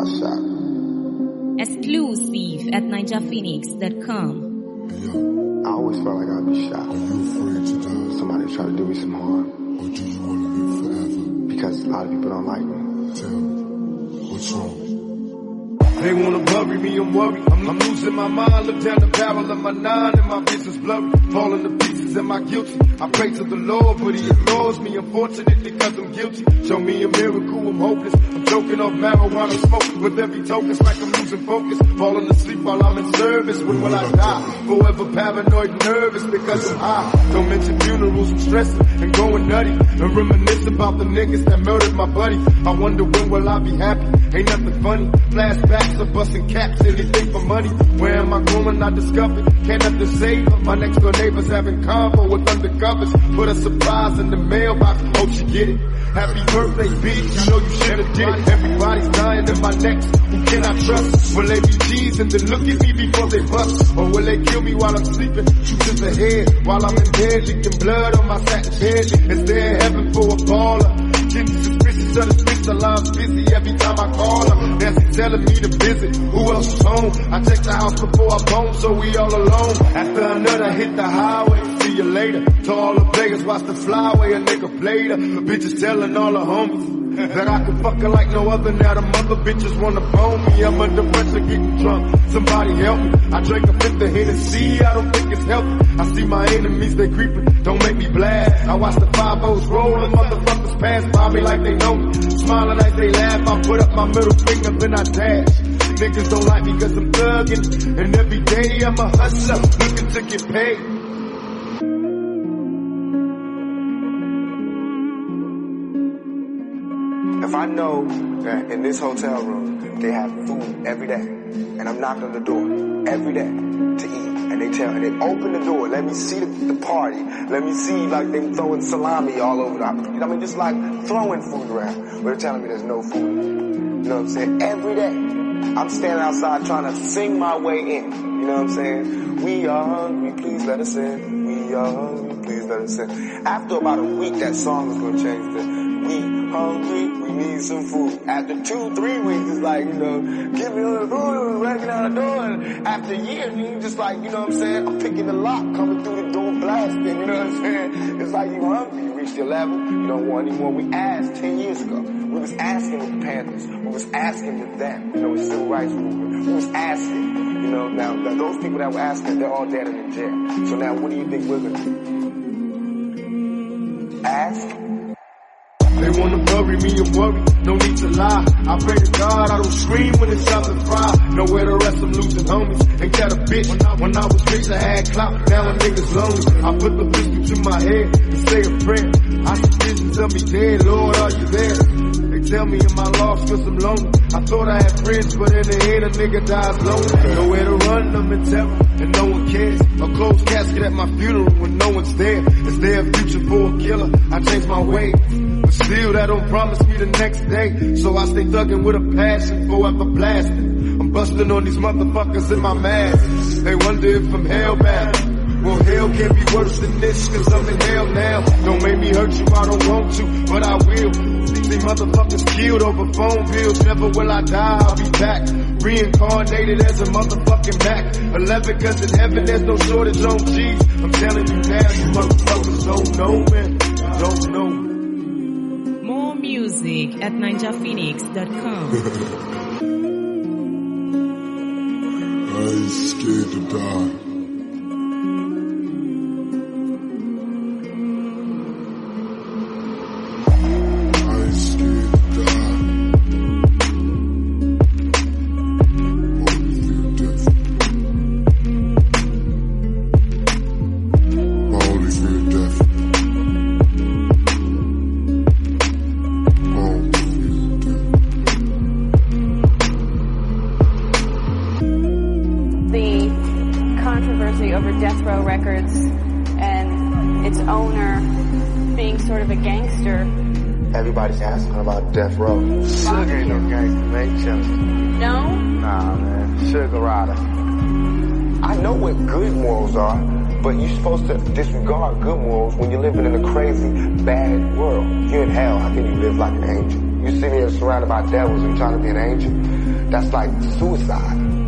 got shot. Exclusive at NinjaPhoenix.com. I always felt like I'd be shot. Are you afraid to die? Somebody try to do me some harm. Or do you want to live forever? Because a lot of people don't like me. Tell me, what's wrong? They wanna bury me, I'm worried. I'm losing my mind. Look down the barrel of my 9 and my vision's blurry. Falling to pieces, am I guilty? I pray to the Lord, but he ignores me. Unfortunately, cause I'm guilty. Show me a miracle, I'm hopeless. I'm choking off marijuana smoke. With every token, it's like I'm losing focus. Falling asleep while I'm in service. When will I die? Forever paranoid, nervous because I'm high. Don't mention funerals, I'm stressing and going nutty. And reminisce about the niggas that murdered my buddy. I wonder when will I be happy? Ain't nothing funny. Flashbacks of busting caps, anything for money. Where am I going? I discovered. Can't have to save her. My next door neighbor's having convo with undercovers. Put a surprise in the mailbox. Hope she get it. Happy birthday, bitch. You know you should've did it. Everybody's dying in my neck. Who can I trust? Will they be teasing then look at me before they bust? Or will they kill me while I'm sleeping? Shoot in the head while I'm in bed, leaking blood on my satin bed. Is there heaven for a baller? Getting suspicious of this bitch, the line's busy every time I call her. Nancy telling me to visit. Who else is home? I check the house before I bone, so we all alone. After another hit the highway, see you later. To all the players, watch the flyway, a nigga played her. The bitches telling all the homies that I can fuck her like no other. Now the mother bitches wanna bone me. I'm under pressure getting drunk. Somebody help me. I drank a fifth of Hennessy. I don't think it's healthy. I see my enemies, they creeping. Don't make me blast. I watch the 5-0s roll and motherfuckers pass by me like they know me. Smiling like they laugh. I put up my middle finger, then I dash. Niggas don't like me cause I'm thugging. And every day I'm a hustler looking to get paid. If I know that in this hotel room they have food every day, and I'm knocking on the door every day to eat, and they open the door, let me see the party, let me see like them throwing salami all over the, I mean just like throwing food around, but they're telling me there's no food. You know what I'm saying? Every day, I'm standing outside trying to sing my way in. You know what I'm saying? We are hungry, please let us in. We are hungry, please let us in. After about a week, that song is going to change to we hungry, we need some food. After 2-3 weeks, it's like, you know, give me a little food, breaking out the door. And after a year, you just like, you know what I'm saying, I'm picking the lock, coming through the door, blasting, you know what I'm saying? It's like you hungry, you reached your level, you don't want any more. We asked 10 years ago. We was asking with the Panthers. We was asking with them, you know, with civil rights movement. We was asking, you know, now those people that were asking, they're all dead and in jail. So now what do you think we're going to do? Ask? They wanna bury me, I'm worried, no need to lie. I pray to God I don't scream when it's time to fry. Nowhere to rest, I'm losing homies. Ain't that a bitch? When I was rich I had clout, now a nigga's lonely. I put the pistol to my head and say a prayer. I see visions of me dead, Lord, are you there? They tell me am I lost cause I'm lonely. I thought I had friends, but in the end a nigga dies lonely. Nowhere to run, I'm in terror, and no one cares. A closed casket at my funeral when no one's there. Is there a future for a killer? I changed my way. But still, that don't promise me the next day. So I stay thugging with a passion, forever blasting. I'm busting on these motherfuckers in my mask. They wonder if I'm hellbound. Well, hell can't be worse than this, cause I'm in hell now. Don't make me hurt you, I don't want to, but I will. See motherfuckers killed over phone bills. Never will I die, I'll be back. Reincarnated as a motherfucking Mac. 11 cause in heaven there's no shortage on G's. I'm telling you now, you motherfuckers don't know, man. Don't know. More music at NinjaPhoenix.com. I ain't scared to die. Over Death Row Records and its owner being sort of a gangster. Everybody's asking about Death Row. Sugar ain't no gangster, man. Chillin'. No? Nah, man. Sugar rider. I know what good morals are, but you're supposed to disregard good morals when you're living in a crazy, bad world. You're in hell. How can you live like an angel? You're sitting here surrounded by devils and trying to be an angel. That's like suicide.